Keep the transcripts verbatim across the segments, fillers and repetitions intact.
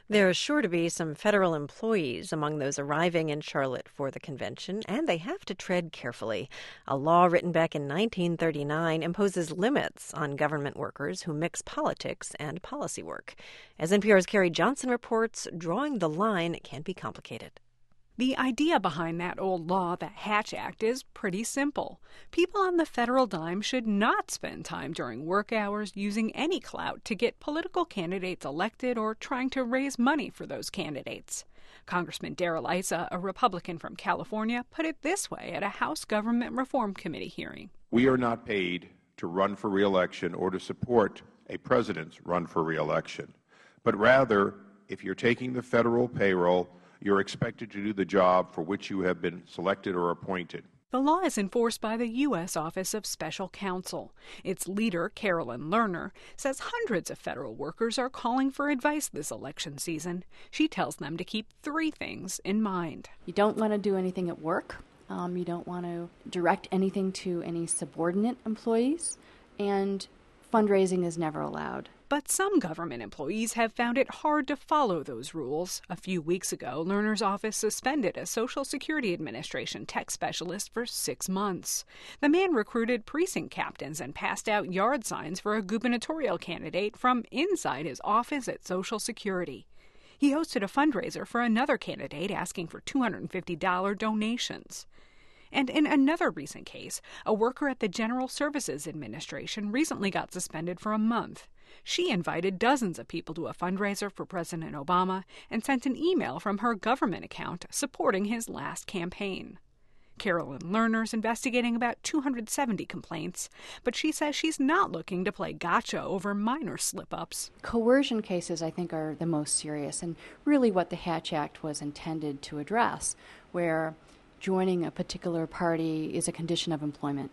There are sure to be some federal employees among those arriving in Charlotte for the convention, and they have to tread carefully. A law written back in nineteen thirty-nine imposes limits on government workers who mix politics and policy work. As N P R's Carrie Johnson reports, drawing the line can be complicated. The idea behind that old law, the Hatch Act, is pretty simple. People on the federal dime should not spend time during work hours using any clout to get political candidates elected or trying to raise money for those candidates. Congressman Darrell Issa, a Republican from California, put it this way at a House Government Reform Committee hearing. We are not paid to run for re-election or to support a president's run for re-election, but rather, if you're taking the federal payroll, you're expected to do the job for which you have been selected or appointed. The law is enforced by the U S Office of Special Counsel. Its leader, Carolyn Lerner, says hundreds of federal workers are calling for advice this election season. She tells them to keep three things in mind. You don't want to do anything at work. Um, you don't want to direct anything to any subordinate employees. And fundraising is never allowed. But some government employees have found it hard to follow those rules. A few weeks ago, Lerner's office suspended a Social Security Administration tech specialist for six months. The man recruited precinct captains and passed out yard signs for a gubernatorial candidate from inside his office at Social Security. He hosted a fundraiser for another candidate asking for two hundred fifty dollars donations. And in another recent case, a worker at the General Services Administration recently got suspended for a month. She invited dozens of people to a fundraiser for President Obama and sent an email from her government account supporting his last campaign. Carolyn Lerner's investigating about two hundred seventy complaints, but she says she's not looking to play gotcha over minor slip-ups. Coercion cases, I think, are the most serious and really what the Hatch Act was intended to address, where joining a particular party is a condition of employment,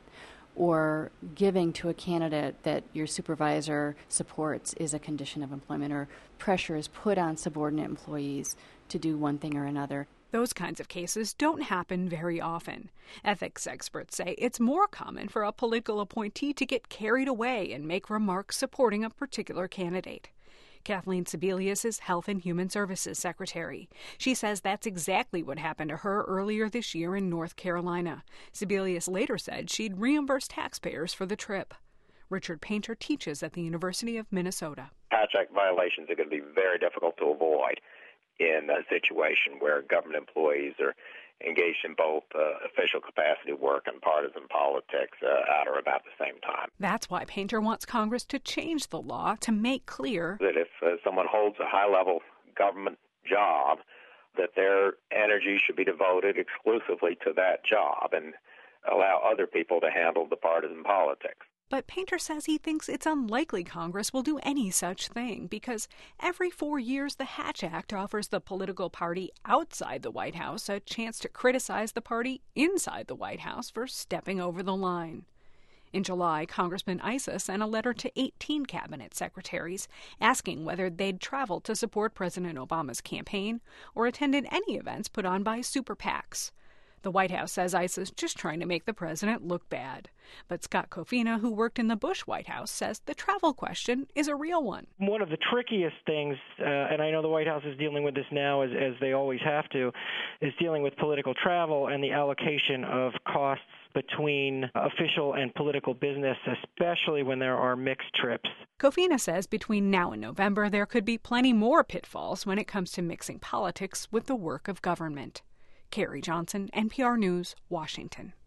or giving to a candidate that your supervisor supports is a condition of employment, or pressure is put on subordinate employees to do one thing or another. Those kinds of cases don't happen very often. Ethics experts say it's more common for a political appointee to get carried away and make remarks supporting a particular candidate. Kathleen Sebelius is Health and Human Services Secretary. She says that's exactly what happened to her earlier this year in North Carolina. Sebelius later said she'd reimburse taxpayers for the trip. Richard Painter teaches at the University of Minnesota. Hatch Act violations are going to be very difficult to avoid in a situation where government employees are engaged in both uh, official capacity work and partisan politics uh, at or about the same time. That's why Painter wants Congress to change the law to make clear that if uh, someone holds a high-level government job, that their energy should be devoted exclusively to that job and allow other people to handle the partisan politics. But Painter says he thinks it's unlikely Congress will do any such thing because every four years the Hatch Act offers the political party outside the White House a chance to criticize the party inside the White House for stepping over the line. In July, Congressman Issa sent a letter to eighteen cabinet secretaries asking whether they'd traveled to support President Obama's campaign or attended any events put on by super PACs. The White House says Issa's just trying to make the president look bad. But Scott Cofina, who worked in the Bush White House, says the travel question is a real one. One of the trickiest things, uh, and I know the White House is dealing with this now as, as they always have to, is dealing with political travel and the allocation of costs between official and political business, especially when there are mixed trips. Cofina says between now and November there could be plenty more pitfalls when it comes to mixing politics with the work of government. Carrie Johnson, N P R News, Washington.